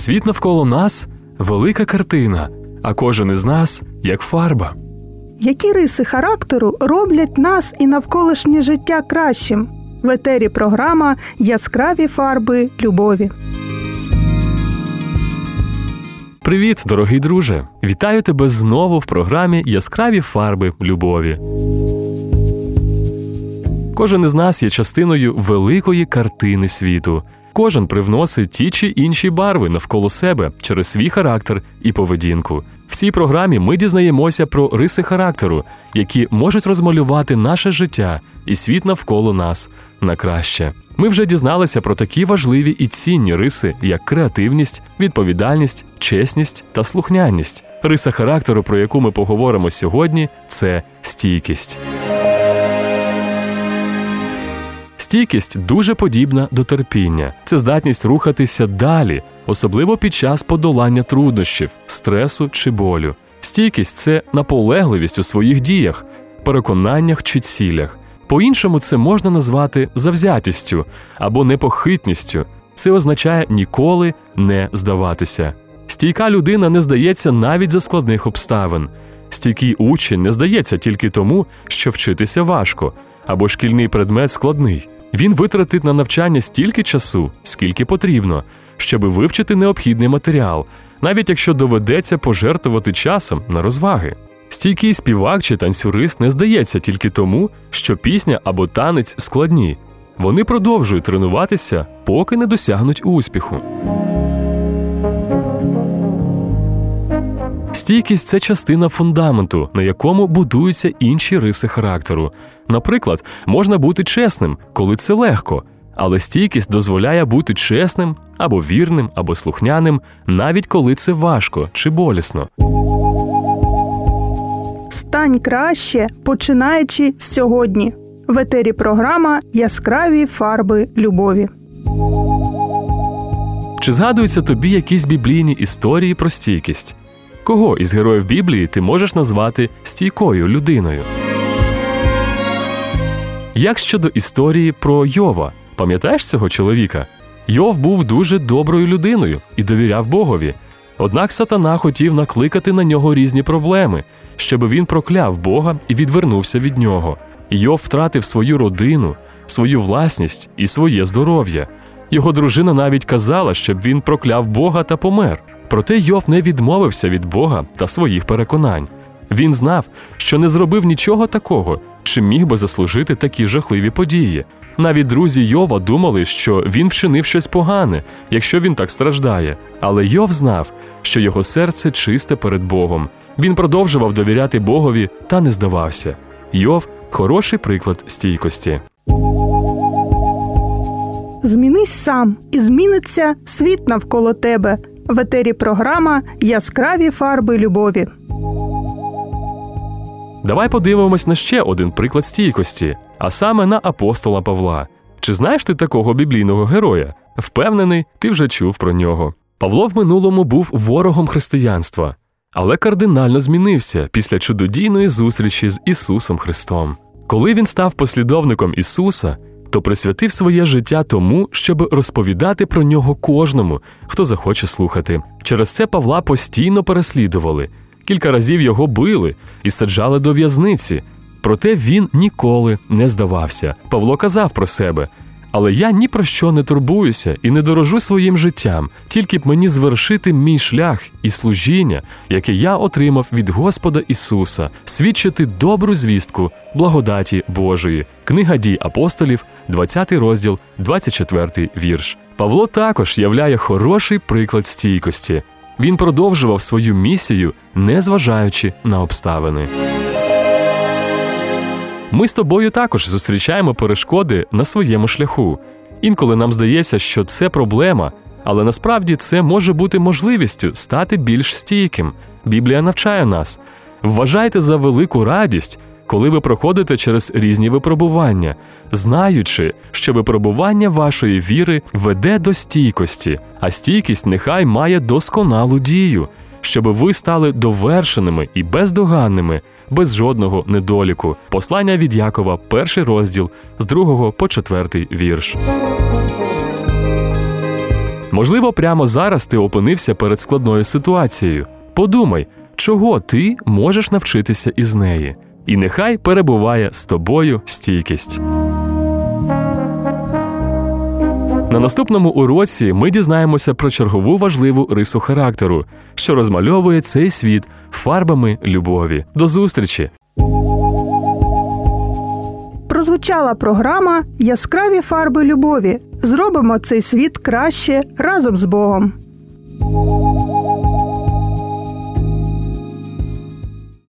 Світ навколо нас – велика картина, а кожен із нас – як фарба. Які риси характеру роблять нас і навколишнє життя кращим? В етері програма «Яскраві фарби любові». Привіт, дорогий друже! Вітаю тебе знову в програмі «Яскраві фарби любові». Кожен із нас є частиною великої картини світу. Кожен привносить ті чи інші барви навколо себе через свій характер і поведінку. В цій програмі ми дізнаємося про риси характеру, які можуть розмалювати наше життя і світ навколо нас на краще. Ми вже дізналися про такі важливі і цінні риси, як креативність, відповідальність, чесність та слухняність. Риса характеру, про яку ми поговоримо сьогодні, це стійкість. Стійкість дуже подібна до терпіння. Це здатність рухатися далі, особливо під час подолання труднощів, стресу чи болю. Стійкість – це наполегливість у своїх діях, переконаннях чи цілях. По-іншому це можна назвати завзятістю або непохитністю. Це означає ніколи не здаватися. Стійка людина не здається навіть за складних обставин. Стійкий учень не здається тільки тому, що вчитися важко, або шкільний предмет складний. Він витратить на навчання стільки часу, скільки потрібно, щоб вивчити необхідний матеріал, навіть якщо доведеться пожертвувати часом на розваги. Стійкий співак чи танцюрист не здається тільки тому, що пісня або танець складні. Вони продовжують тренуватися, поки не досягнуть успіху. Стійкість – це частина фундаменту, на якому будуються інші риси характеру. Наприклад, можна бути чесним, коли це легко, але стійкість дозволяє бути чесним, або вірним, або слухняним, навіть коли це важко чи болісно. Стань краще, починаючи сьогодні. В етері програма «Яскраві фарби любові». Чи згадуються тобі якісь біблійні історії про стійкість? Кого із героїв Біблії ти можеш назвати стійкою людиною? Як щодо історії про Йова? Пам'ятаєш цього чоловіка? Йов був дуже доброю людиною і довіряв Богові. Однак сатана хотів накликати на нього різні проблеми, щоб він прокляв Бога і відвернувся від нього. Йов втратив свою родину, свою власність і своє здоров'я. Його дружина навіть казала, щоб він прокляв Бога та помер. Проте Йов не відмовився від Бога та своїх переконань. Він знав, що не зробив нічого такого, чим міг би заслужити такі жахливі події. Навіть друзі Йова думали, що він вчинив щось погане, якщо він так страждає. Але Йов знав, що його серце чисте перед Богом. Він продовжував довіряти Богові та не здавався. Йов – хороший приклад стійкості. Змінись сам, і зміниться світ навколо тебе. В етері програма «Яскраві фарби любові». Давай подивимось на ще один приклад стійкості, а саме на апостола Павла. Чи знаєш ти такого біблійного героя? Впевнений, ти вже чув про нього. Павло в минулому був ворогом християнства, але кардинально змінився після чудодійної зустрічі з Ісусом Христом. Коли він став послідовником Ісуса, то присвятив своє життя тому, щоб розповідати про нього кожному, хто захоче слухати. Через це Павла постійно переслідували. Кілька разів його били і саджали до в'язниці. Проте він ніколи не здавався. Павло казав про себе: «Але я ні про що не турбуюся і не дорожу своїм життям, тільки б мені звершити мій шлях і служіння, яке я отримав від Господа Ісуса, свідчити добру звістку благодаті Божої». Книга Дій апостолів, 20 розділ, 24 вірш. Павло також являє хороший приклад стійкості. Він продовжував свою місію, незважаючи на обставини. Ми з тобою також зустрічаємо перешкоди на своєму шляху. Інколи нам здається, що це проблема, але насправді це може бути можливістю стати більш стійким. Біблія навчає нас: вважайте за велику радість, коли ви проходите через різні випробування, знаючи, що випробування вашої віри веде до стійкості, а стійкість нехай має досконалу дію, щоб ви стали довершеними і бездоганними, без жодного недоліку. Послання від Якова, 1 розділ, з 2 по 4 вірш. Можливо, прямо зараз ти опинився перед складною ситуацією. Подумай, чого ти можеш навчитися із неї. І нехай перебуває з тобою стійкість. На наступному уроці ми дізнаємося про чергову важливу рису характеру, що розмальовує цей світ фарбами любові. До зустрічі! Прозвучала програма «Яскраві фарби любові». Зробимо цей світ краще разом з Богом.